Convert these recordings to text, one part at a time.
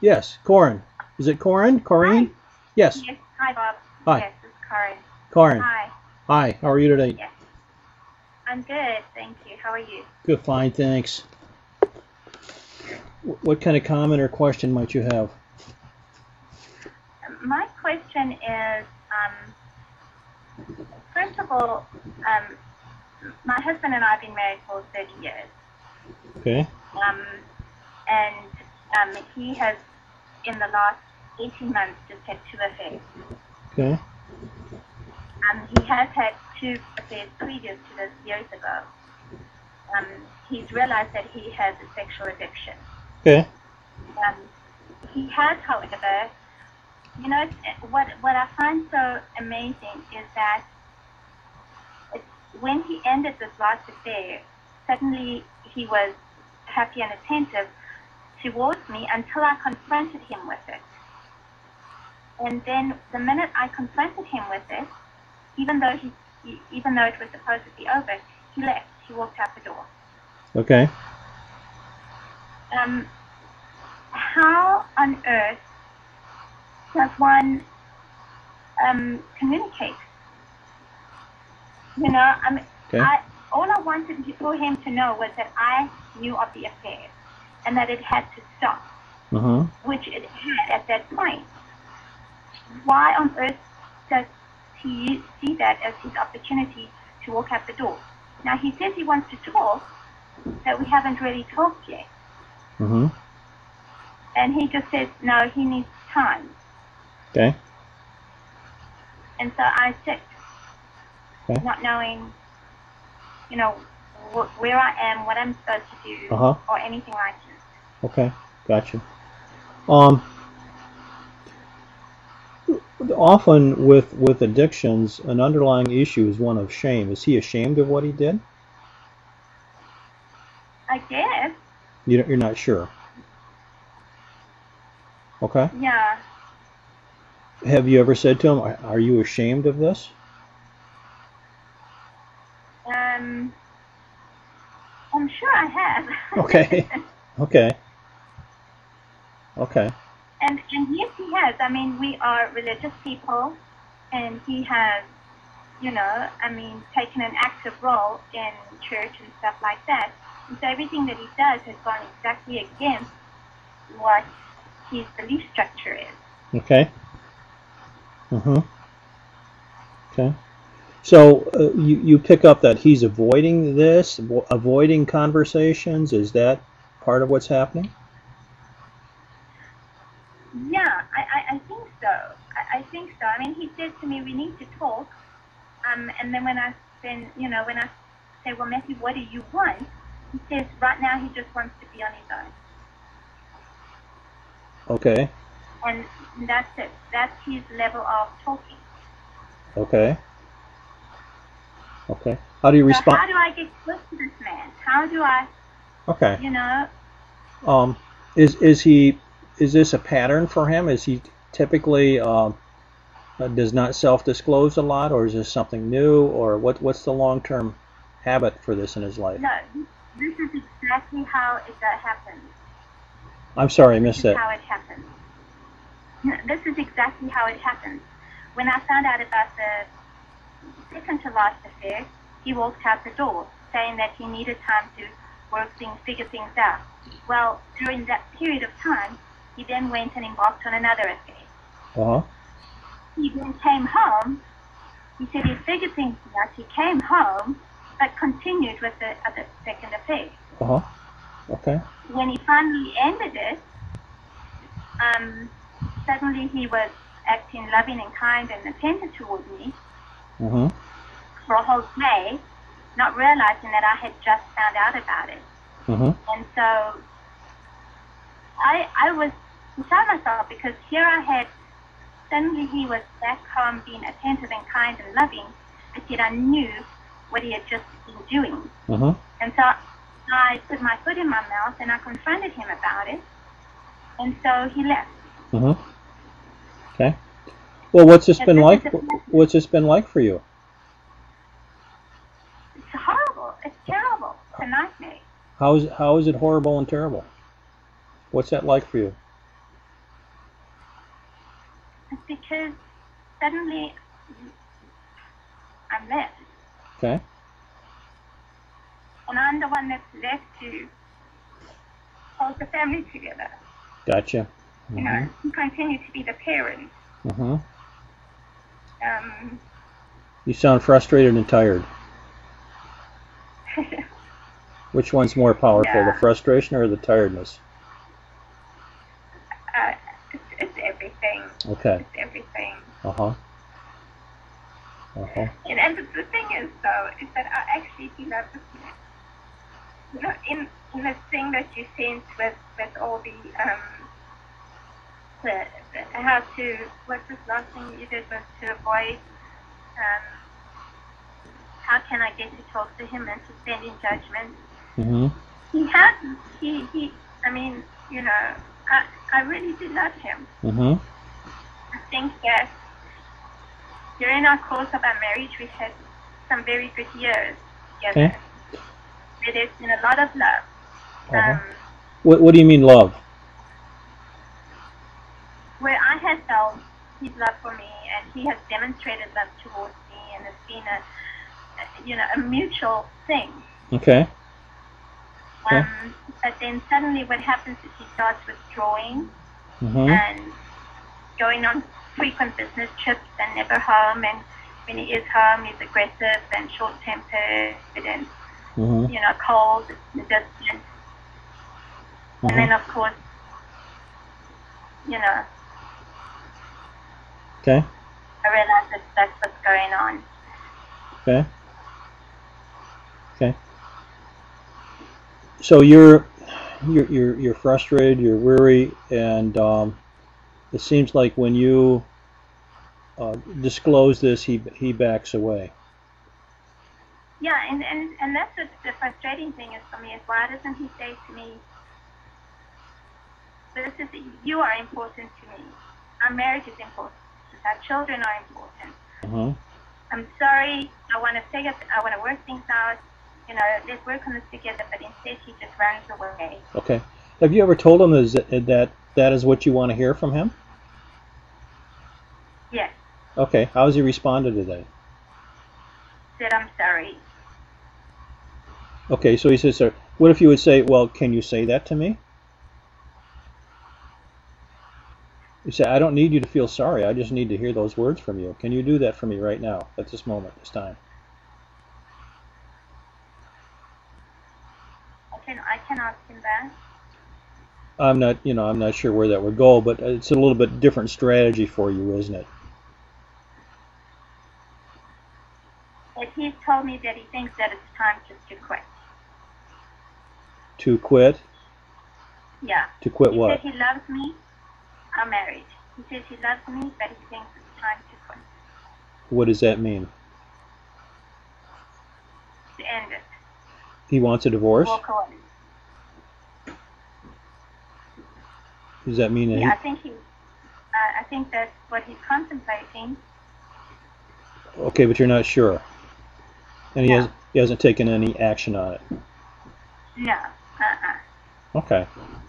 Yes, Corin. Is it Corin? Hi. Corrine? Yes. Yes. Hi, Bob. Hi. Yes, it's Karen. Corin. Hi. Hi. How are you today? Yes. I'm good, thank you. How are you? Good, fine, thanks. What kind of comment or question might you have? My question is, first of all, my husband and I have been married for 30 years. Okay. And he has, in the last 18 months, just had 2 affairs. Okay. He has had 2 affairs previous to this years ago. He's realized that he has a sexual addiction. Okay. He has, however, what I find so amazing is that when he ended this last affair, suddenly he was happy and attentive towards me until I confronted him with it. And then the minute I confronted him with it, even though it was supposed to be over, he left. He walked out the door. Okay. How on earth does one communicate? Okay. All I wanted for him to know was that I knew of the affair and that it had to stop, which it had at that point. Why on earth does he see that as his opportunity to walk out the door? Now, he says he wants to talk, but we haven't really talked yet. And he just says, no, he needs time. Okay. And so I sit, Okay. not knowing, where I am, what I'm supposed to do, or anything like that. Okay. Gotcha. Often with addictions, an underlying issue is one of shame. Is he ashamed of what he did? I guess. You're not sure. Okay. Yeah. Have you ever said to him, "Are you ashamed of this?" I'm sure I have. Okay. Okay. Okay. And yes, he has. I mean, we are religious people, and he has, taken an active role in church and stuff like that. And so everything that he does has gone exactly against what his belief structure is. Okay. Okay. So you pick up that he's avoiding this, avoiding conversations. Is that part of what's happening? Yeah, I think so. I think so. I mean, he said to me, we need to talk. And then when I say, well, Matthew, what do you want? He says, right now he just wants to be on his own. Okay. And that's it. That's his level of talking. Okay. Okay. How do you respond? How do I get close to this man? How do I? Okay. Is this a pattern for him? Is he typically does not self-disclose a lot, or is this something new, or what's the long-term habit for this in his life? No, this is exactly how it happens. I'm sorry, I missed that. How it happens. This is exactly how it happens. When I found out about the second to last affair, he walked out the door saying that he needed time to figure things out. Well, during that period of time, he then went and embarked on another affair. He then came home. He said he figured things out. He came home, but continued with the second affair. Okay. When he finally ended it, suddenly he was acting loving and kind and attentive toward me for a whole day, not realizing that I had just found out about it. And so I was beside myself, because here I had, suddenly he was back home being attentive and kind and loving, but yet I knew what he had just been doing. And so I put my foot in my mouth and I confronted him about it, and so he left. Okay. Well, what's this been like? What's this been like for you? It's horrible. It's terrible. It's a nightmare. How is it horrible and terrible? What's that like for you? suddenly I'm left. Okay. And I'm the one that's left to hold the family together. Gotcha. You know, to continue to be the parent. Mm-hmm. You sound frustrated and tired. Which one's more powerful, Yeah. the frustration or the tiredness? It's everything. Okay. It's everything. Uh-huh. Uh-huh. And the thing is, though, is that I actually do love this man. You know, in the thing that you sent with all the how to, what's this last thing you did was to avoid, how can I get to talk to him and suspending judgment. Mm-hmm. I mean, you know, I really do love him. Mm-hmm. I think that during our course of our marriage, we've had some very good years together. Okay. Where there's been a lot of love. Uh-huh. What do you mean love? Where I have felt his love for me, and he has demonstrated love towards me, and it's been a mutual thing. Okay. Okay. But then suddenly what happens is he starts withdrawing Mm-hmm. and going on frequent business trips and never home, and when he is home he's aggressive and short-tempered and Mm-hmm. you know, cold, distant. Mm-hmm. And then of course, you know, Okay. I realize that that's what's going on. Okay. Okay. So you're frustrated, you're weary, and it seems like when you disclose this, he backs away. Yeah, and that's what the frustrating thing is for me, is why doesn't he say to me, you are important to me. Our marriage is important. Our children are important. Uh-huh. I'm sorry, I want to work things out, you know, let's work on this together, but instead he just runs away. Okay. Have you ever told him that is what you want to hear from him? Yes. Okay. How has he responded to that? Said I'm sorry. Okay, so he says, sir, what if you would say, well, can you say that to me? You say, I don't need you to feel sorry. I just need to hear those words from you. Can you do that for me right now, at this moment, this time? I can ask him that. I'm not sure where that would go, but it's a little bit different strategy for you, isn't it? But he's told me that he thinks that it's time just to quit. To quit? Yeah. To quit what? He said he loves me. I'm married. He says he loves me, but he thinks it's time to quit. What does that mean? To end it. He wants a divorce? Walk away. Does that mean that Yeah, I think that's what he's contemplating. Okay, but you're not sure. And he hasn't taken any action on it. No. Okay.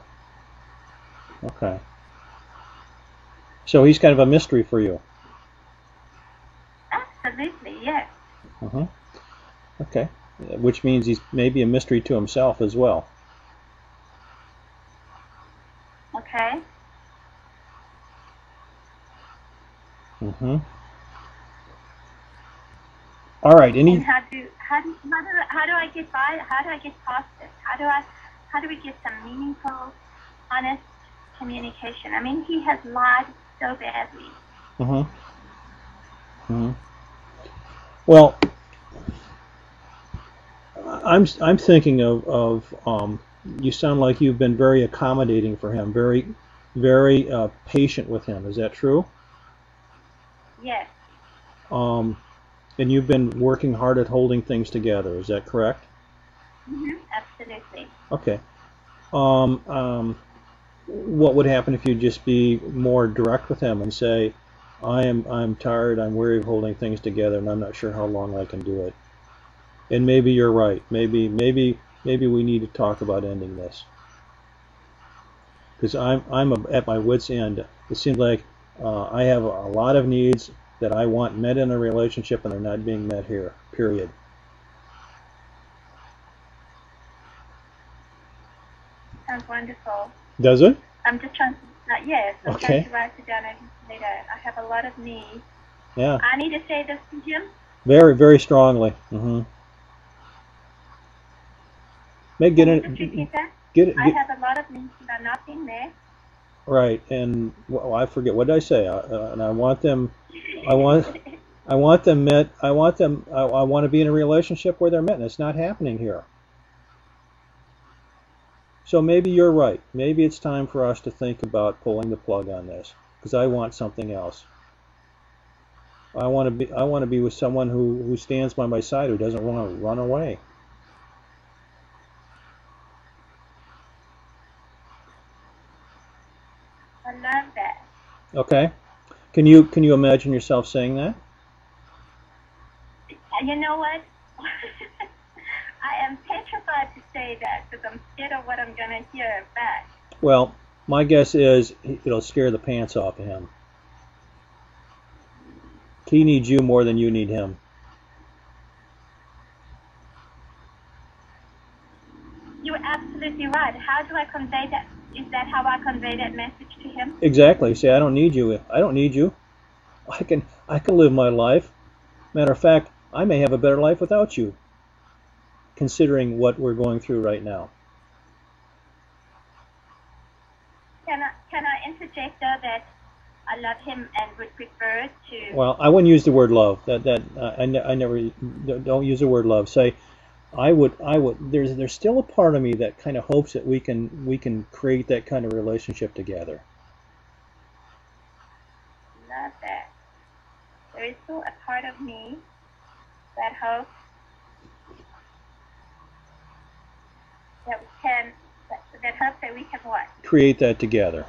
Okay. So he's kind of a mystery for you. Absolutely, yes. Uh-huh. Okay. Which means he's maybe a mystery to himself as well. Okay. Mm-hmm. All right. And how do I get by? How do I get past this? How do we get some meaningful, honest communication? I mean, he has lied so badly. Mm-hmm. Mm-hmm. Well, I'm thinking of you sound like you've been very accommodating for him, very patient with him. Is that true? Yes. And you've been working hard at holding things together. Is that correct? Absolutely. Okay. What would happen if you just be more direct with him and say, I'm tired, I'm weary of holding things together, and I'm not sure how long I can do it. And maybe you're right. Maybe we need to talk about ending this. Because I'm at my wit's end. It seems like I have a lot of needs. that I want met in a relationship and they're not being met here, period. Sounds wonderful. Does it? I'm just trying to, yes, I'm Okay. trying to write it down and later. I have a lot of needs. Yeah. I need to say this to him. Very, very strongly. Mm-hmm. Just repeat that? get it. I have a lot of needs that are not being met. Right, and well, I forget what did I say. And I want them. I want them met. I want to be in a relationship where they're met, and it's not happening here. So maybe you're right. Maybe it's time for us to think about pulling the plug on this, because I want something else. I want to be with someone who stands by my side, who doesn't want to run away. I love that. Okay. Can you imagine yourself saying that? You know what? I am petrified to say that because I'm scared of what I'm going to hear back. Well, my guess is it'll scare the pants off of him. He needs you more than you need him. You're absolutely right. How do I convey that? Is that how I convey that message to him? Exactly. Say, I don't need you. I don't need you. I can live my life. Matter of fact, I may have a better life without you, considering what we're going through right now. Can I interject though that I love him and would prefer to? Well, I wouldn't use the word love. I never don't use the word love. Say, I would. There's still a part of me that kind of hopes that we can create that kind of relationship together. Love that. There is still a part of me that hopes that we can. That hopes that we can what? Create that together.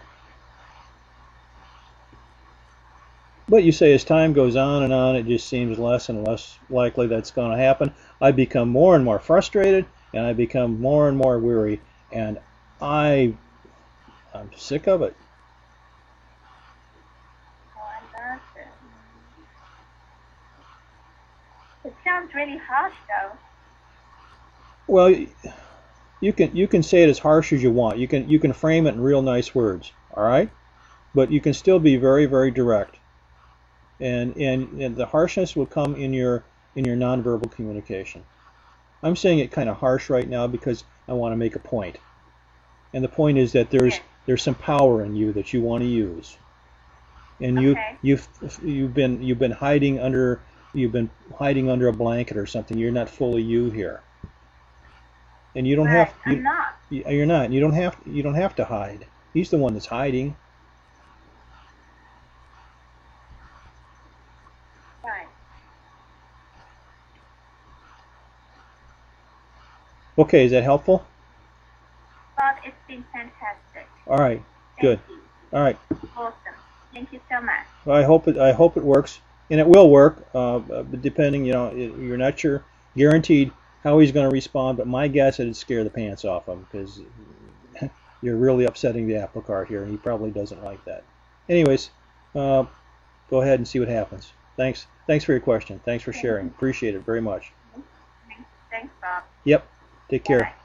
But you say as time goes on and on, it just seems less and less likely that's going to happen. I become more and more frustrated, and I become more and more weary, and I'm sick of it. Oh, I love it. It sounds really harsh, though. Well, you can say it as harsh as you want. You can frame it in real nice words, all right? But you can still be very, very direct. And the harshness will come in your nonverbal communication. I'm saying it kind of harsh right now because I want to make a point. And the point is that there's some power in you that you want to use. And you've been hiding under a blanket or something. You're not fully you here. And you don't have. I'm not. You're not. You don't have to hide. He's the one that's hiding. Right. Okay, is that helpful? Bob, it's been fantastic. All right. Good. Thank you. All right. Awesome. Thank you so much. Well, I hope it works, and it will work. Depending, you're not sure guaranteed how he's going to respond, but my guess is it'd scare the pants off him because you're really upsetting the apple cart here, and he probably doesn't like that. Anyways, go ahead and see what happens. Thanks for your question. Thanks for sharing. Appreciate it very much. Thanks, Bob. Yep. Take care. Bye.